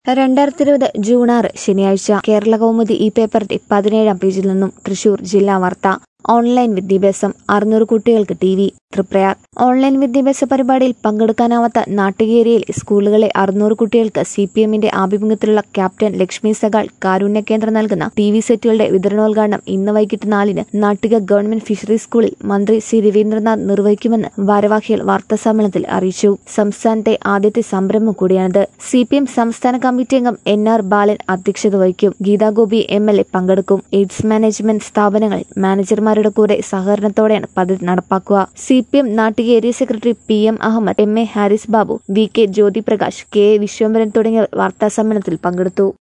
2020 June 6 ശനിയാഴ്ച കേരളകൗമുദി ഈ പേപ്പറിന്റെ 17-ാം പേജിൽ നിന്നും തൃശൂർ ജില്ലാ വാർത്ത. ഓൺലൈൻ വിദ്യാഭ്യാസം 600 കുട്ടികൾക്ക് TV. തൃപ്രയാർ. ഓൺലൈൻ വിദ്യാഭ്യാസ പരിപാടിയിൽ പങ്കെടുക്കാനാവാത്ത നാട്ടികേരിയിൽ സ്കൂളുകളെ 600 കുട്ടികൾക്ക് CPMന്റെ ആഭിമുഖ്യത്തിലുള്ള ക്യാപ്റ്റൻ ലക്ഷ്മി സഗാൾ കാരുണ്യ കേന്ദ്രം നൽകുന്ന TV സെറ്റുകളുടെ വിതരണോദ്ഘാടനം ഇന്ന് വൈകിട്ട് 4-ന് നാട്ടിക ഗവൺമെന്റ് ഫിഷറീസ് സ്കൂളിൽ മന്ത്രി സി രവീന്ദ്രനാഥ് നിർവഹിക്കുമെന്ന് ഭാരവാഹികൾ വാർത്താസമ്മേളനത്തിൽ അറിയിച്ചു. സംസ്ഥാനത്തെ ആദ്യത്തെ സംരംഭം കൂടിയാണിത്. CPM സംസ്ഥാന കമ്മിറ്റി അംഗം NR ബാലൻ അധ്യക്ഷത വഹിക്കും. ഗീതാഗോപി MLA പങ്കെടുക്കും. എയ്ഡ്സ് മാനേജ്മെന്റ് സ്ഥാപനങ്ങളിൽ മാനേജർമാരുടെ കൂടെ സഹകരണത്തോടെയാണ് പദ്ധതി നടപ്പാക്കുക. CPM Nattika area secretary PM Ahammed, MA Haris Babu, VK Jyothiprakash, KA Viswambharan തുടങ്ങിയവർ വാർത്താസമ്മേളനത്തിൽ പങ്കെടുത്തു.